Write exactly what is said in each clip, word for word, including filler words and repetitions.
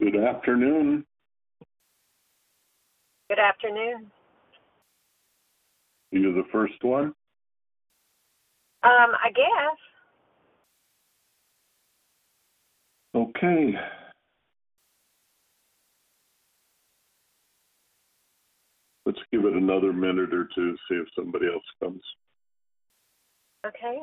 Good afternoon. Good afternoon. Are you the first one? Um, I guess. Okay. Let's give it another minute or two, see if somebody else comes. Okay.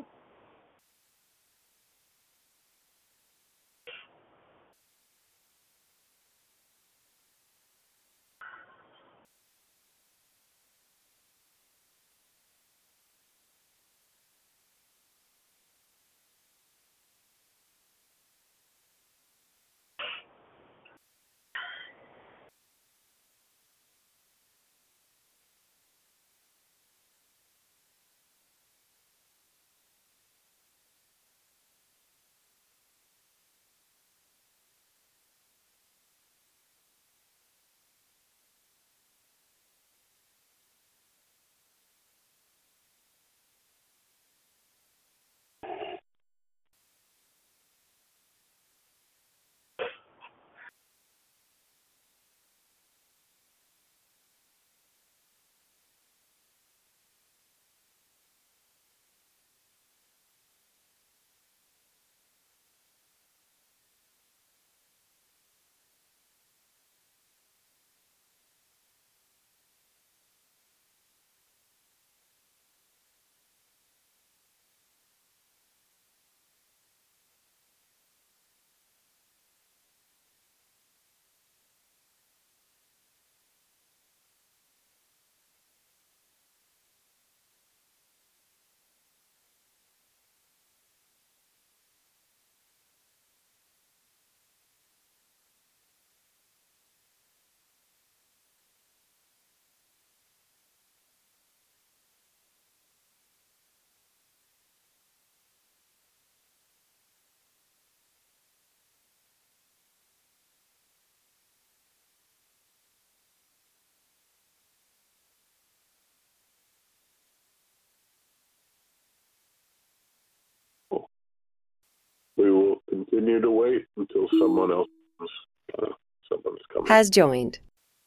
We will continue to wait until someone else comes. Uh, someone's coming. Has joined.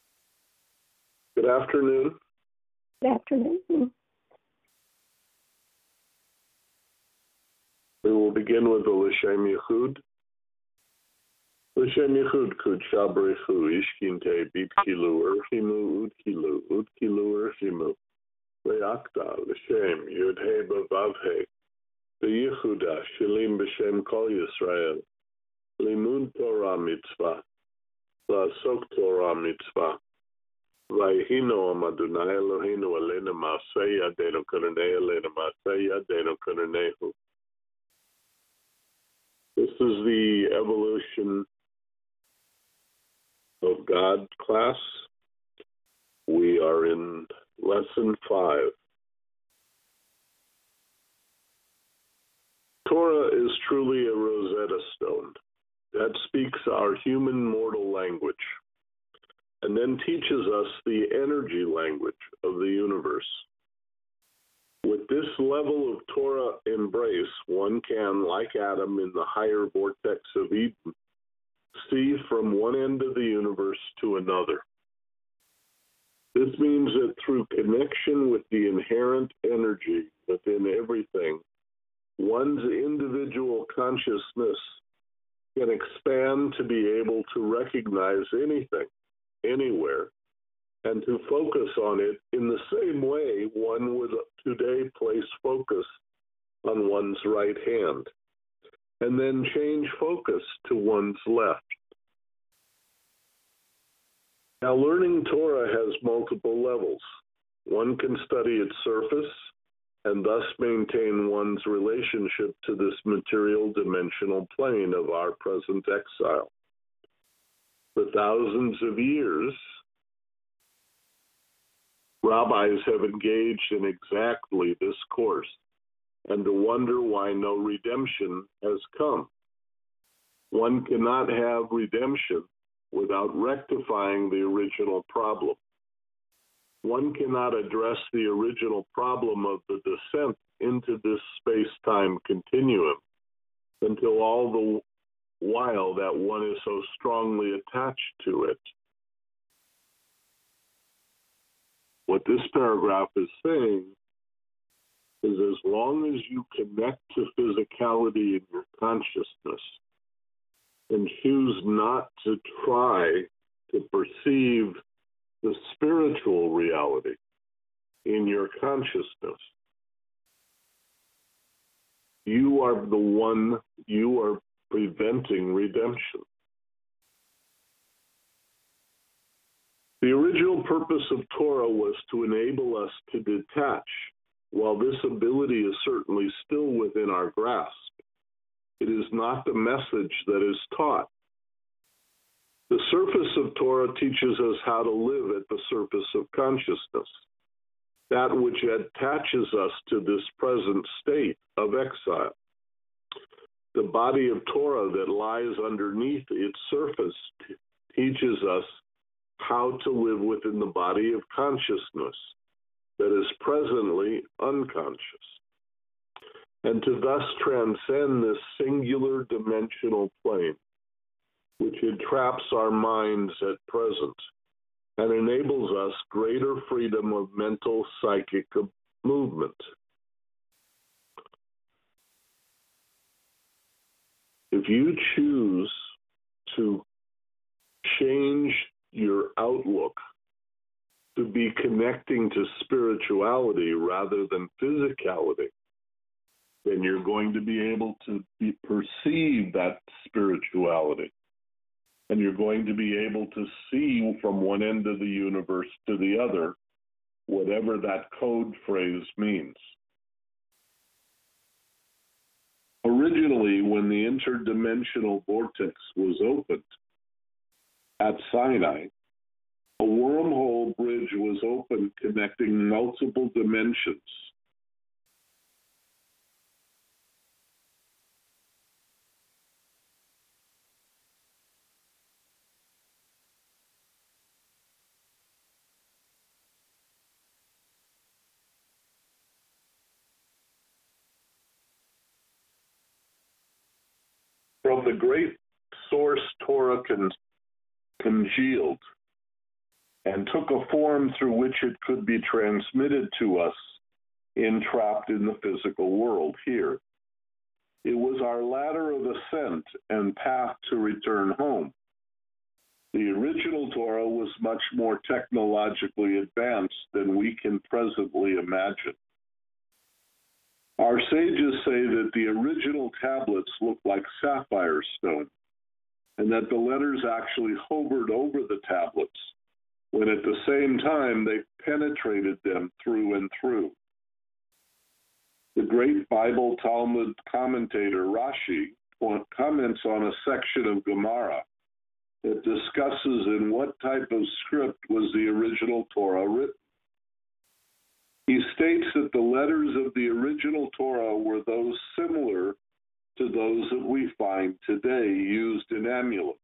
Good afternoon. Good afternoon. We will begin with the L'Shem Yichud. L'Shem Yichud Kud Shabrechu Ishkinte Bitkilu Erchimu Udkilu Udkilu Erchimu Leakta L'Shem Yudhe Bavavhe Beyichuda Shilim B'Shem Kol Yisrael Limud Torah Mitzvah La'asok Torah Mitzvah Vayhino Am Adonai Eloheinu Aleinu Ma'aseh Yadeinu Karanei Aleinu Ma'aseh Yadeinu Karanehu. This is the evolution of God class. We are in lesson five. Torah is truly a Rosetta Stone that speaks our human mortal language and then teaches us the energy language of the universe. With this level of Torah embrace, one can, like Adam in the higher vortex of Eden, see from one end of the universe to another. This means that through connection with the inherent energy within everything, one's individual consciousness can expand to be able to recognize anything, anywhere, and to focus on it in the same way one would today place focus on one's right hand, and then change focus to one's left. Now, learning Torah has multiple levels. One can study its surface and thus maintain one's relationship to this material dimensional plane of our present exile. For thousands of years, rabbis have engaged in exactly this course, and to wonder why no redemption has come. One cannot have redemption without rectifying the original problem. One cannot address the original problem of the descent into this space-time continuum until all the while that one is so strongly attached to it. What this paragraph is saying is as long as you connect to physicality in your consciousness and choose not to try to perceive the spiritual reality in your consciousness, you are the one, you are preventing redemption. The original purpose of Torah was to enable us to detach. While this ability is certainly still within our grasp, it is not the message that is taught. The surface of Torah teaches us how to live at the surface of consciousness, that which attaches us to this present state of exile. The body of Torah that lies underneath its surface t- teaches us how to live within the body of consciousness that is presently unconscious, and to thus transcend this singular dimensional plane, which entraps our minds at present and enables us greater freedom of mental psychic movement. If you choose to change your outlook to be connecting to spirituality rather than physicality, then you're going to be able to be, perceive that spirituality. And you're going to be able to see from one end of the universe to the other, whatever that code phrase means. Originally, when the interdimensional vortex was opened at Sinai, a wormhole bridge was opened connecting multiple dimensions. From the great source, Torah con- congealed and took a form through which it could be transmitted to us, entrapped in the physical world here. It was our ladder of ascent and path to return home. The original Torah was much more technologically advanced than we can presently imagine. Our sages say that the original tablets looked like sapphire stone, and that the letters actually hovered over the tablets, when at the same time they penetrated them through and through. The great Bible Talmud commentator Rashi comments on a section of Gemara that discusses in what type of script was the original Torah written. He states that the letters of the original Torah were those similar to those that we find today used in amulets.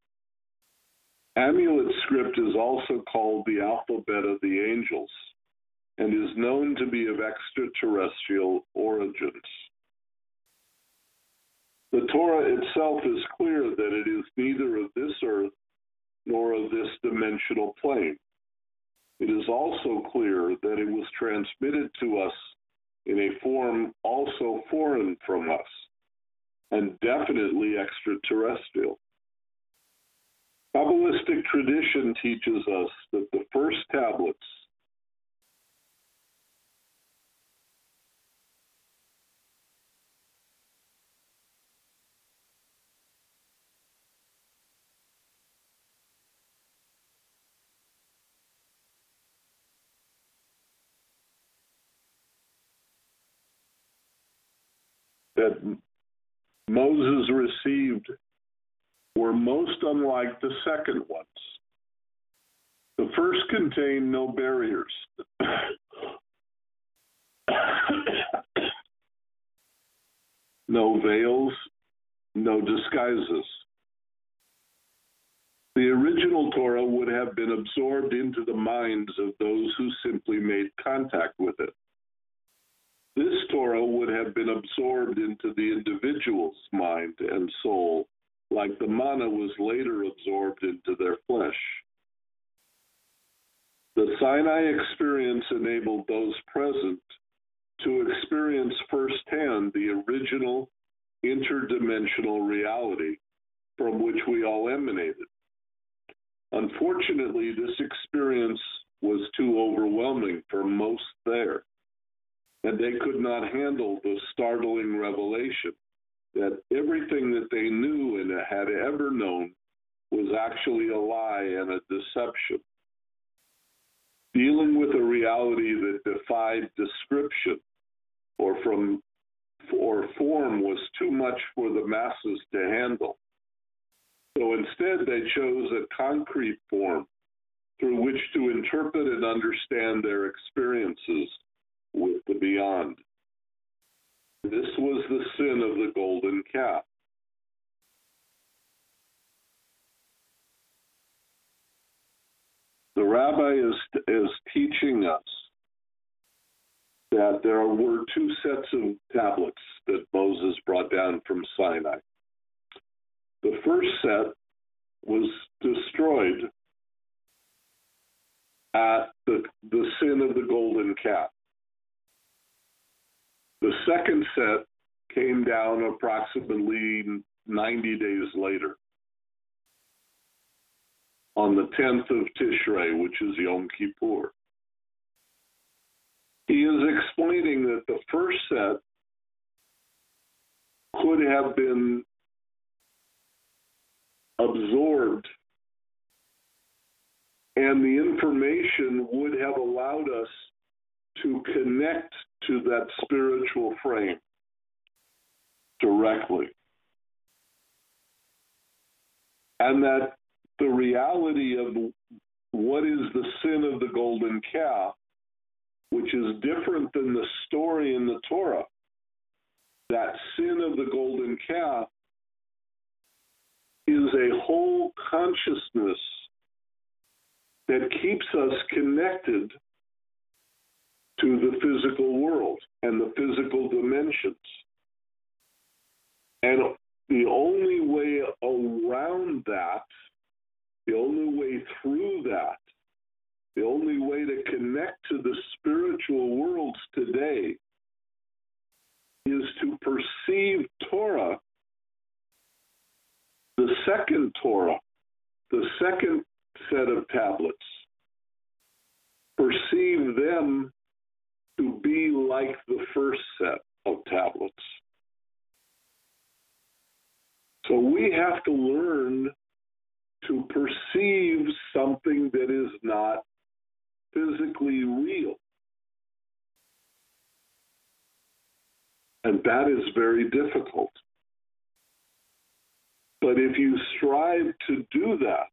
Amulet script is also called the alphabet of the angels and is known to be of extraterrestrial origins. The Torah itself is clear that it is neither of this earth nor of this dimensional plane. It is also clear that it was transmitted to us in a form also foreign from us, and definitely extraterrestrial. Kabbalistic tradition teaches us that the first tablets that Moses received were most unlike the second ones. The first contained no barriers, no veils, no disguises. The original Torah would have been absorbed into the minds of those who simply made contact with it. This Torah would have been absorbed into the individual's mind and soul like the manna was later absorbed into their flesh. The Sinai experience enabled those present to experience firsthand the original interdimensional reality from which we all emanated. Unfortunately, this experience was too overwhelming for most there, and they could not handle the startling revelation that everything that they knew and had ever known was actually a lie and a deception. Dealing with a reality that defied description or from or form was too much for the masses to handle. So instead, they chose a concrete form through which to interpret and understand their experiences with the beyond. This was the sin of the golden calf. The rabbi is, is teaching us that there were two sets of tablets that Moses brought down from Sinai. The first set was destroyed at the, the sin of the golden calf. The second set came down approximately ninety days later, on the tenth of Tishrei, which is Yom Kippur. He is explaining that the first set could have been absorbed, and the information would have allowed us to connect to that spiritual frame directly. And that the reality of what is the sin of the golden calf, which is different than the story in the Torah, that sin of the golden calf is a whole consciousness that keeps us connected to the physical world and the physical dimensions. And the only way around that, the only way through that, the only way to connect to the spiritual worlds today is to perceive Torah, the second Torah, the second set of tablets, perceive them to be like the first set of tablets. So we have to learn to perceive something that is not physically real. And that is very difficult. But if you strive to do that,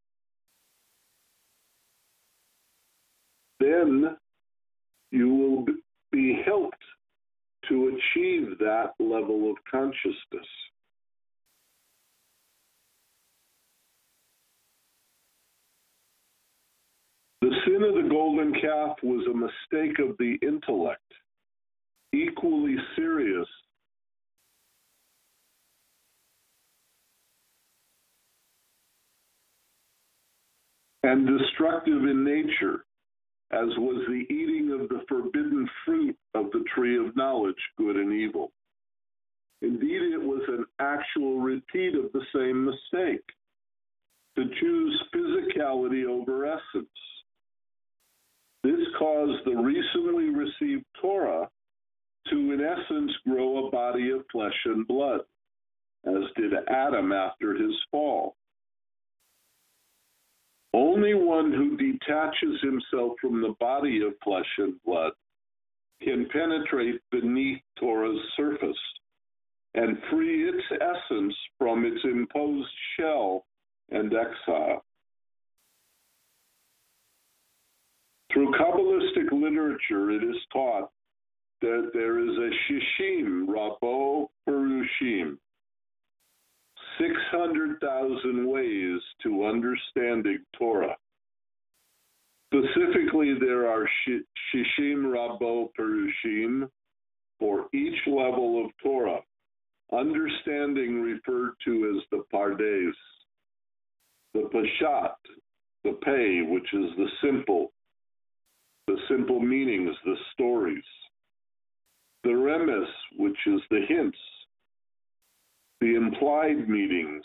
then you will be helped to achieve that level of consciousness. The sin of the golden calf was a mistake of the intellect, equally serious and destructive in nature, as was the eating of the forbidden fruit of the tree of knowledge, good and evil. Indeed, it was an actual repeat of the same mistake, to choose physicality over essence. This caused the recently received Torah to, in essence, grow a body of flesh and blood, as did Adam after his fall. Only one who detaches himself from the body of flesh and blood can penetrate beneath Torah's surface and free its essence from its imposed shell and exile. Through Kabbalistic literature, it is taught that there is a shishim, rabo perushim, six hundred thousand ways to understanding Torah. Specifically, there are shishim rabo perushim for each level of Torah, understanding referred to as the Play, which is the simple, the simple meanings, the stories. The Remes, which is the hints, the implied meanings.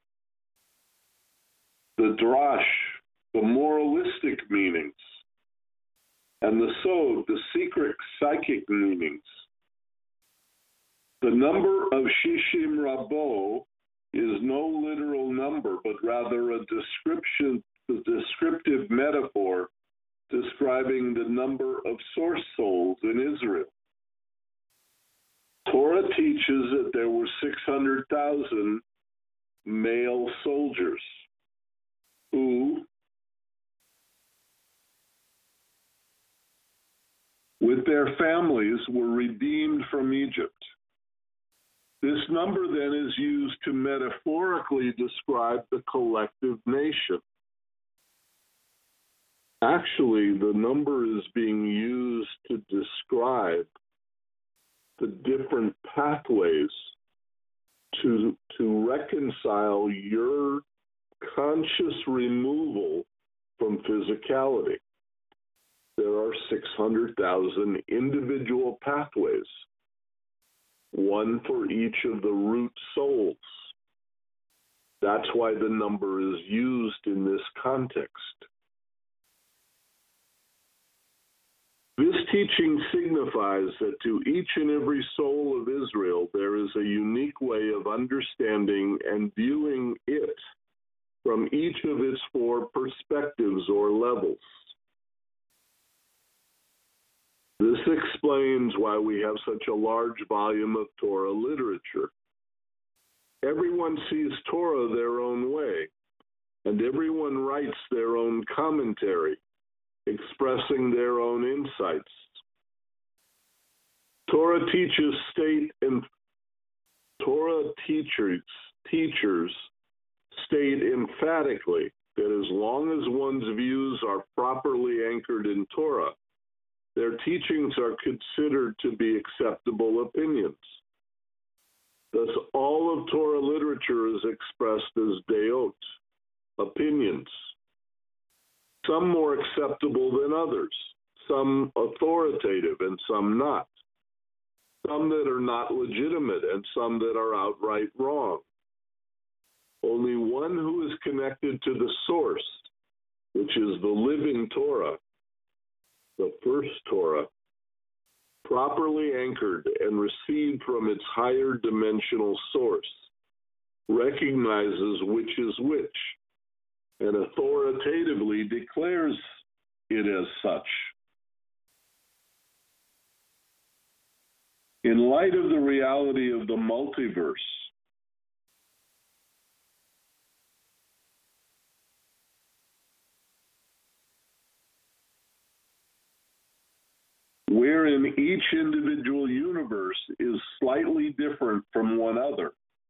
The Drash, the moralistic meanings. And the Sod, the secret psychic meanings. The number of Shishim Rabo is no literal number, but rather a description, a descriptive metaphor describing the number of source souls in Israel. Torah teaches that there were six hundred thousand male soldiers who, with their families, were redeemed from Egypt. This number then is used to metaphorically describe the collective nation. Actually, the number is being used to describe the different pathways to, to reconcile your conscious removal from physicality. There are six hundred thousand individual pathways, one for each of the root souls. That's why the number is used in this context. This teaching signifies that to each and every soul of Israel, there is a unique way of understanding and viewing it from each of its four perspectives or levels. This explains why we have such a large volume of Torah literature. Everyone sees Torah their own way, and everyone writes their own commentary, expressing their own insights. Torah teaches state and Torah teachers teachers state emphatically that as long as one's views are properly anchored in Torah, their teachings are considered to be acceptable opinions. Thus, all of Torah literature is expressed as deot, opinions, some more acceptable than others, some authoritative and some not, some that are not legitimate and some that are outright wrong. Only one who is connected to the source, which is the living Torah, the first Torah, properly anchored and received from its higher dimensional source, recognizes which is which, and authoritatively declares it as such. In light of the reality of the multiverse, wherein each individual universe is slightly different from one other,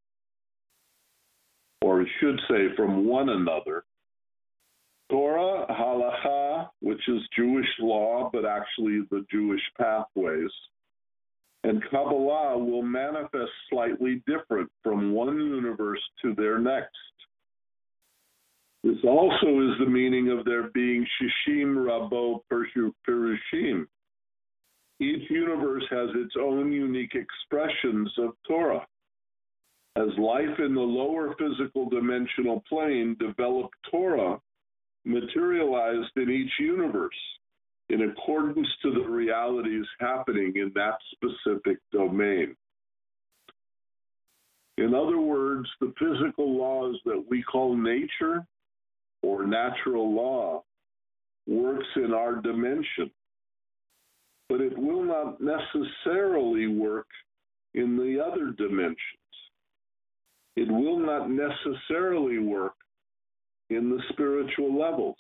or I should say from one another, Torah, Halacha, which is Jewish law, but actually the Jewish pathways, and Kabbalah will manifest slightly different from one universe to their next. This also is the meaning of there being Shishim Rabo Perushim. Each universe has its own unique expressions of Torah. As life in the lower physical dimensional plane developed, Torah materialized in each universe in accordance to the realities happening in that specific domain. In other words, the physical laws that we call nature or natural law works in our dimension, but it will not necessarily work in the other dimensions. It will not necessarily work in the spiritual levels.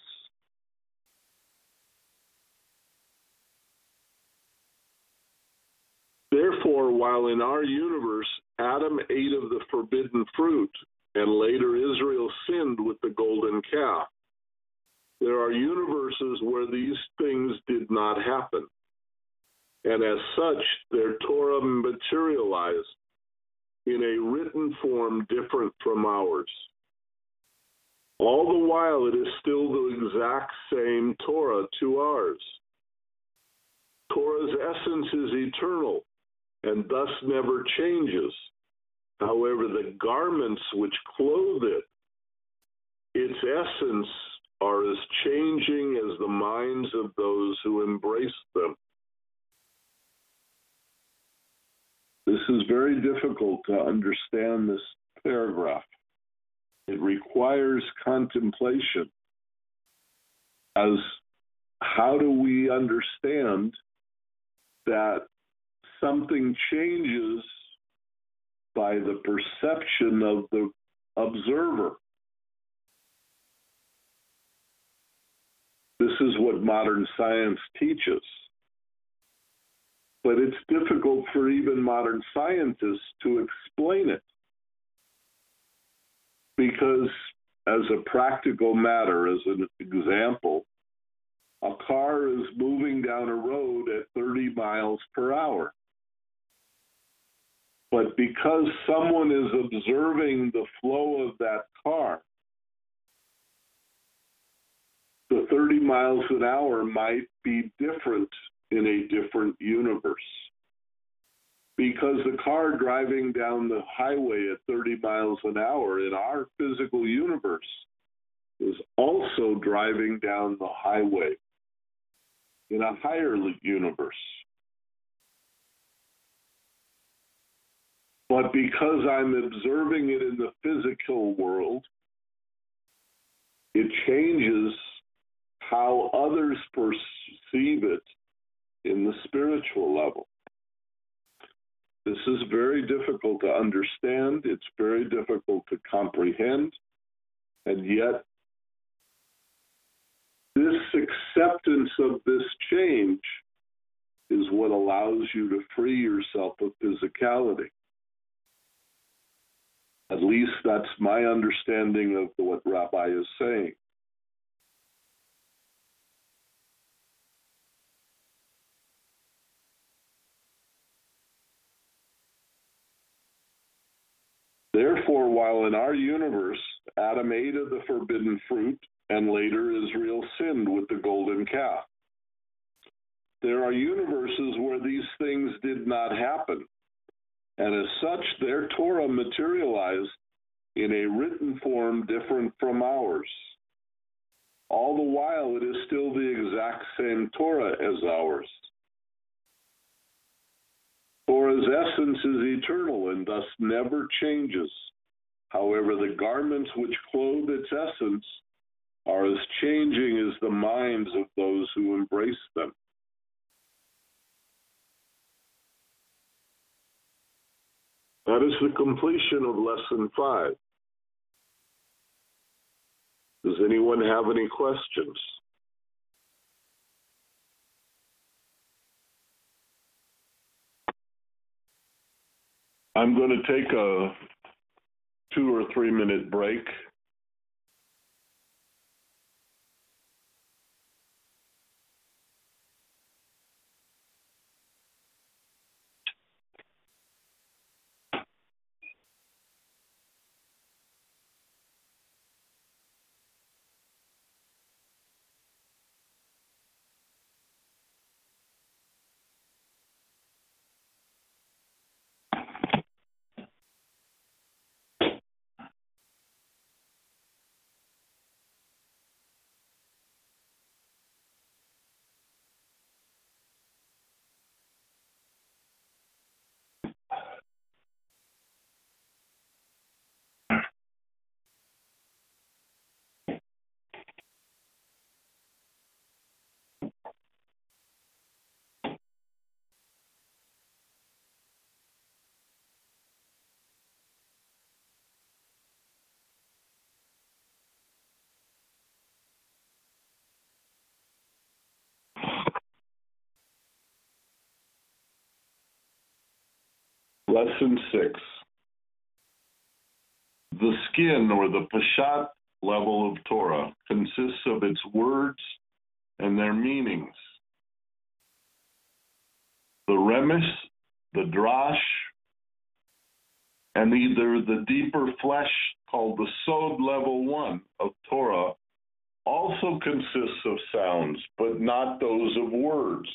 Therefore, while in our universe Adam ate of the forbidden fruit and later Israel sinned with the golden calf, there are universes where these things did not happen. And as such, their Torah materialized in a written form different from ours. All the while, it is still the exact same Torah to ours. Torah's essence is eternal and thus never changes. However, the garments which clothe it, its essence, are as changing as the minds of those who embrace them. This is very difficult to understand this paragraph. It requires contemplation as how do we understand that something changes by the perception of the observer. This is what modern science teaches. But it's difficult for even modern scientists to explain it. Because as a practical matter, as an example, a car is moving down a road at thirty miles per hour. But because someone is observing the flow of that car, the thirty miles an hour might be different in a different universe. Because the car driving down the highway at thirty miles an hour in our physical universe is also driving down the highway in a higher universe. But because I'm observing it in the physical world, it changes how others perceive it in the spiritual level. This is very difficult to understand. It's very difficult to comprehend. And yet, this acceptance of this change is what allows you to free yourself of physicality. At least that's my understanding of what Rabbi is saying. Therefore, while in our universe, Adam ate of the forbidden fruit, and later Israel sinned with the golden calf, there are universes where these things did not happen, and as such, their Torah materialized in a written form different from ours. All the while, it is still the exact same Torah as ours. Torah's essence is eternal and thus never changes. However, the garments which clothe its essence are as changing as the minds of those who embrace them. That is the completion of lesson five. Does anyone have any questions? I'm going to take a two or three minute break. Lesson six. The skin, or the Peshat level of Torah, consists of its words and their meanings. The Remes, the Drash, And either the deeper flesh, called the Sod level one of Torah, also consists of sounds, but not those of words.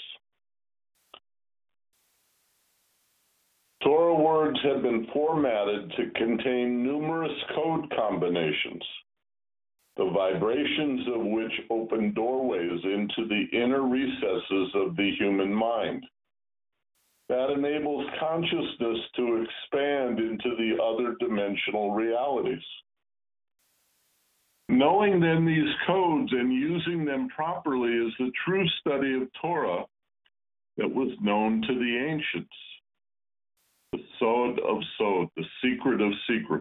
Torah words have been formatted to contain numerous code combinations, the vibrations of which open doorways into the inner recesses of the human mind. That enables consciousness to expand into the other dimensional realities. Knowing then these codes and using them properly is the true study of Torah that was known to the ancients. The Sod of Sod, the secret of secrets.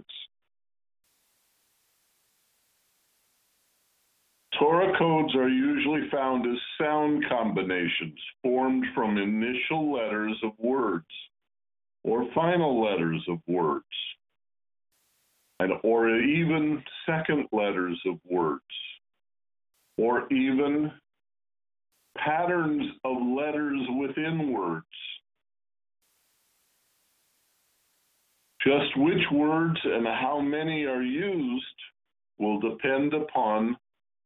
Torah codes are usually found as sound combinations formed from initial letters of words or final letters of words, and or even second letters of words, or even patterns of letters within words. Just which words and how many are used will depend upon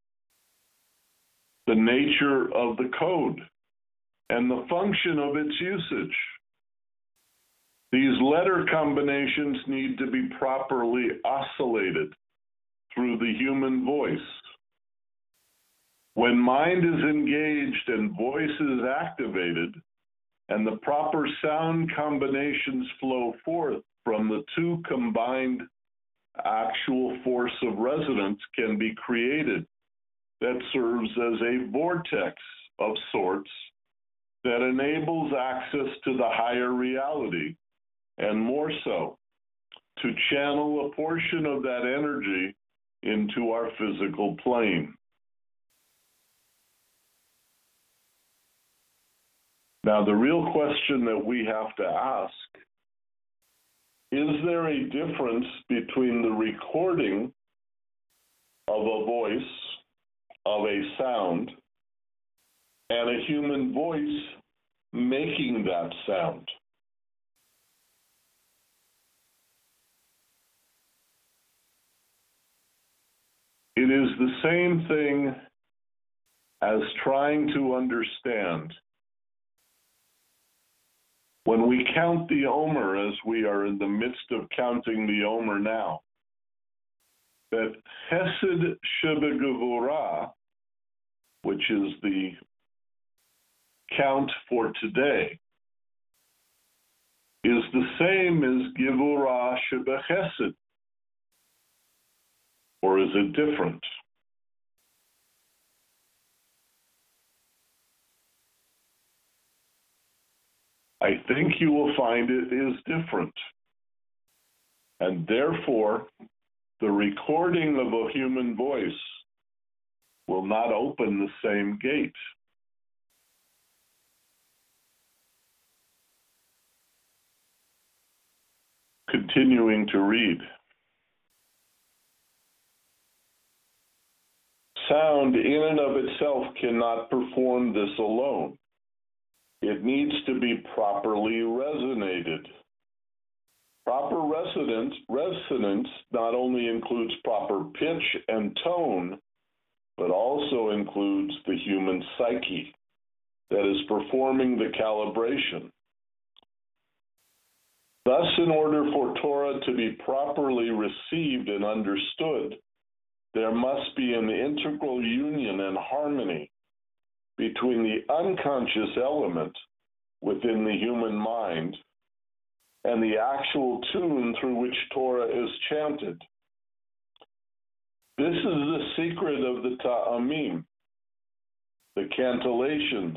the nature of the code and the function of its usage. These letter combinations need to be properly oscillated through the human voice. When mind is engaged and voice is activated, and the proper sound combinations flow forth from the two combined, actual force of resonance can be created that serves as a vortex of sorts that enables access to the higher reality, and more so, to channel a portion of that energy into our physical plane. Now, the real question that we have to ask, is there a difference between the recording of a voice, of a sound, and a human voice making that sound? It is the same thing as trying to understand. When we count the Omer, as we are in the midst of counting the Omer now, that Chesed Shebegevurah, which is the count for today, is the same as Gevurah Shebechesed, or is it different? I think you will find it is different. And therefore, the recording of a human voice will not open the same gate. Continuing to read. Sound in and of itself cannot perform this alone. It needs to be properly resonated. Proper resonance, resonance not only includes proper pitch and tone, but also includes the human psyche that is performing the calibration. Thus, in order for Torah to be properly received and understood, there must be an integral union and harmony between the unconscious element within the human mind and the actual tune through which Torah is chanted. This is the secret of the Ta'amim, the cantillations,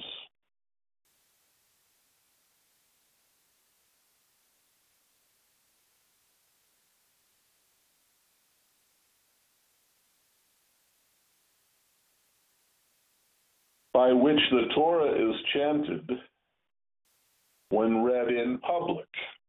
by which the Torah is chanted when read in public.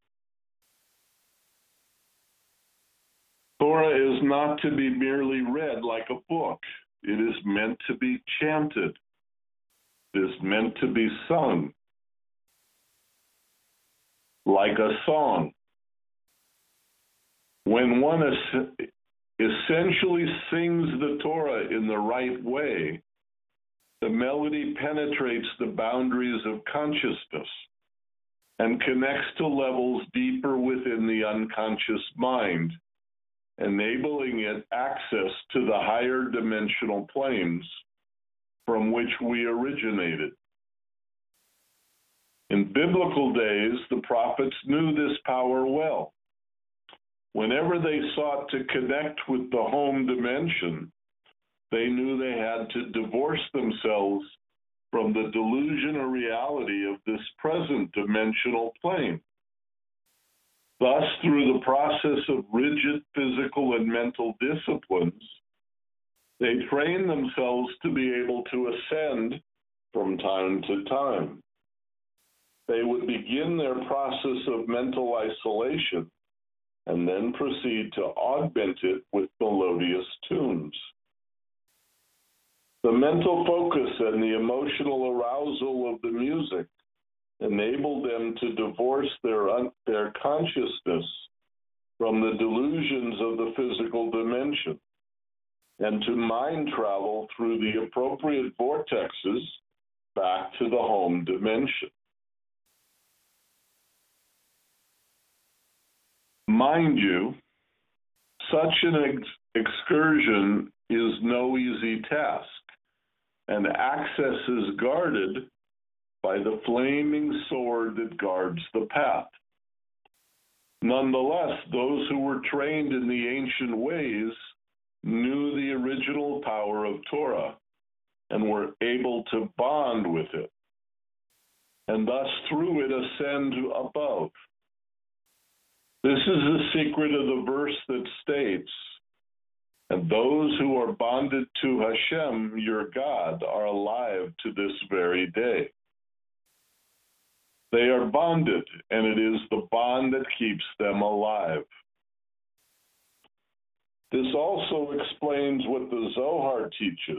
Torah is not to be merely read like a book. It is meant to be chanted. It is meant to be sung like a song. When one es- essentially sings the Torah in the right way, the melody penetrates the boundaries of consciousness and connects to levels deeper within the unconscious mind, enabling it access to the higher dimensional planes from which we originated. In biblical days, the prophets knew this power well. Whenever they sought to connect with the home dimension, they knew they had to divorce themselves from the delusion or reality of this present dimensional plane. Thus, through the process of rigid physical and mental disciplines, they trained themselves to be able to ascend from time to time. They would begin their process of mental isolation and then proceed to augment it with melodious tunes. The mental focus and the emotional arousal of the music enabled them to divorce their, un- their consciousness from the delusions of the physical dimension and to mind travel through the appropriate vortexes back to the home dimension. Mind you, such an ex- excursion is no easy task, and access is guarded by the flaming sword that guards the path. Nonetheless, those who were trained in the ancient ways knew the original power of Torah and were able to bond with it, and thus through it ascend above. This is the secret of the verse that states, "And those who are bonded to Hashem, your God, are alive to this very day." They are bonded, and it is the bond that keeps them alive. This also explains what the Zohar teaches,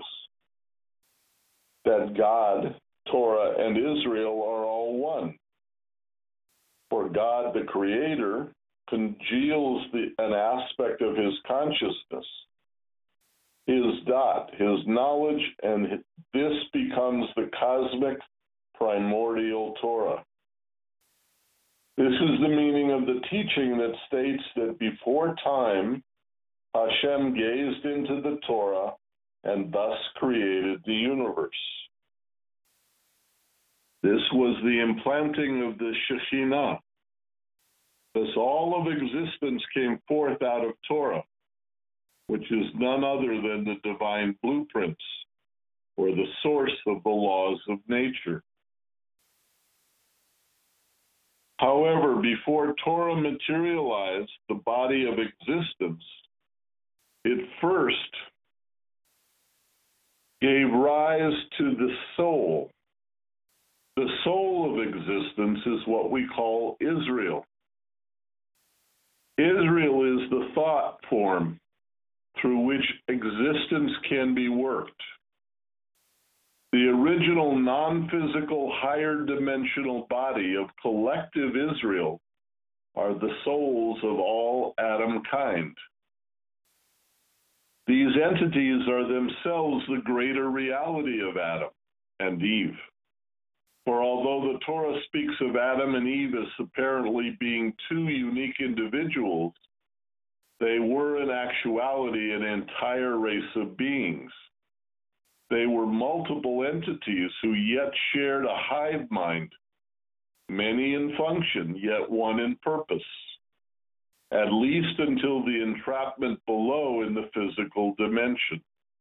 that God, Torah, and Israel are all one. For God, the Creator, congeals the, an aspect of his consciousness, his dot, his knowledge, and this becomes the cosmic primordial Torah. This is the meaning of the teaching that states that before time, Hashem gazed into the Torah and thus created the universe. This was the implanting of the Shekhinah. Thus all of existence came forth out of Torah, which is none other than the divine blueprints, or the source of the laws of nature. However, before Torah materialized the body of existence, it first gave rise to the soul. The soul of existence is what we call Israel. Israel is the thought form through which existence can be worked. The original non-physical higher dimensional body of collective Israel are the souls of all Adam kind. These entities are themselves the greater reality of Adam and Eve. For although the Torah speaks of Adam and Eve as apparently being two unique individuals, they were in actuality an entire race of beings. They were multiple entities who yet shared a hive mind, many in function, yet one in purpose, at least until the entrapment below in the physical dimension.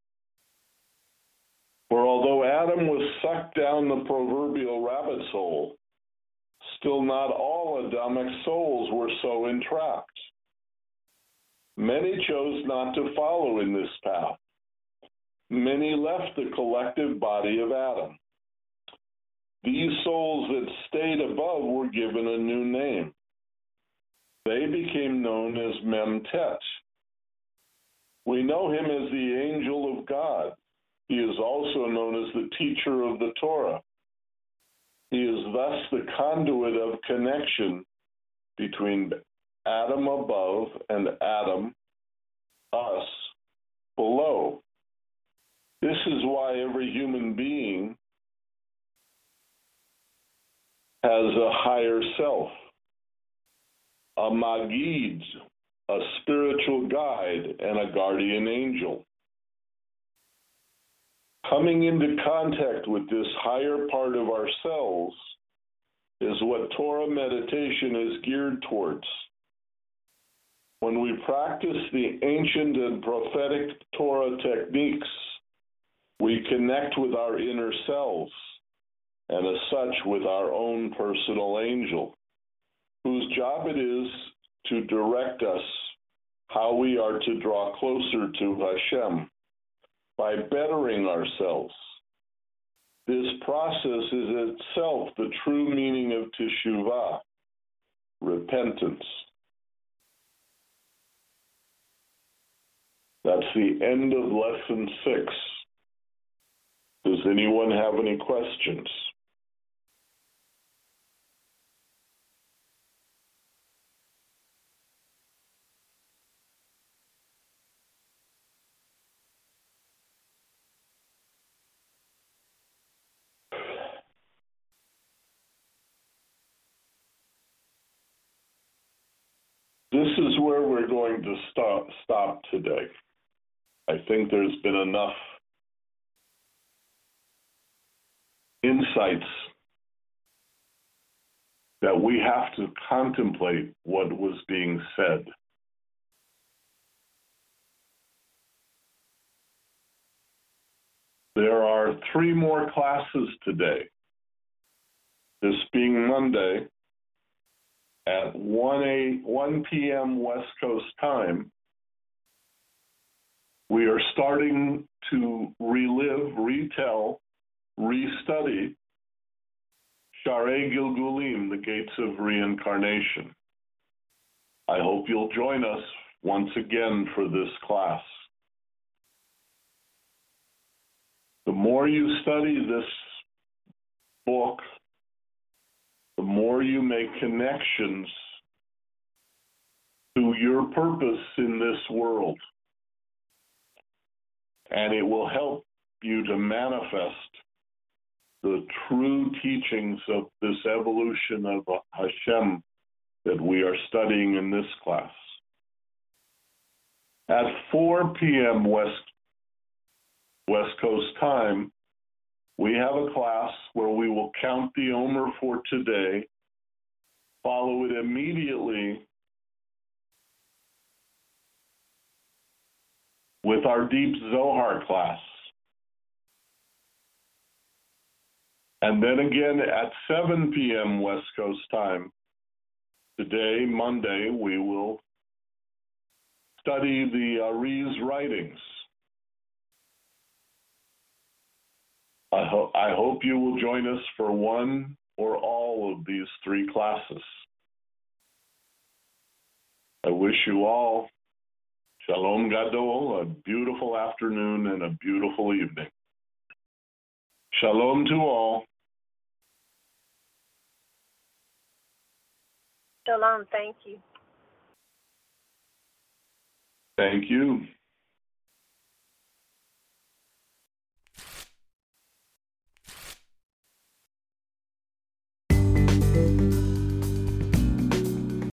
For although Adam was sucked down the proverbial rabbit's hole, still not all Adamic souls were so entrapped. Many chose not to follow in this path. Many left the collective body of Adam. These souls that stayed above were given a new name. They became known as Memtet. We know him as the angel of God. He is also known as the teacher of the Torah. He is thus the conduit of connection between Adam above and Adam, us, below. This is why every human being has a higher self, a Magid, a spiritual guide, and a guardian angel. Coming into contact with this higher part of ourselves is what Torah meditation is geared towards. When we practice the ancient and prophetic Torah techniques, we connect with our inner selves, and as such with our own personal angel, whose job it is to direct us how we are to draw closer to Hashem by bettering ourselves. This process is itself the true meaning of teshuvah, repentance. That's the end of lesson six. Does anyone have any questions? This is where we're going to stop, stop today. I think there's been enough insights that we have to contemplate what was being said. There are three more classes today. This being Monday at one p.m. West Coast time, we are starting to relive, retell, restudy Sharei Gilgulim, the Gates of Reincarnation. I hope you'll join us once again for this class. The more you study this book, the more you make connections to your purpose in this world. And it will help you to manifest the true teachings of this evolution of Hashem that we are studying in this class. At four p.m. West, West Coast time, we have a class where we will count the Omer for today, follow it immediately with our Deep Zohar class. And then again at seven p.m. West Coast time, today, Monday, we will study the Ari's writings. I, ho- I hope you will join us for one or all of these three classes. I wish you all Shalom Gadol, a beautiful afternoon and a beautiful evening. Shalom to all. Shalom, thank you. Thank you.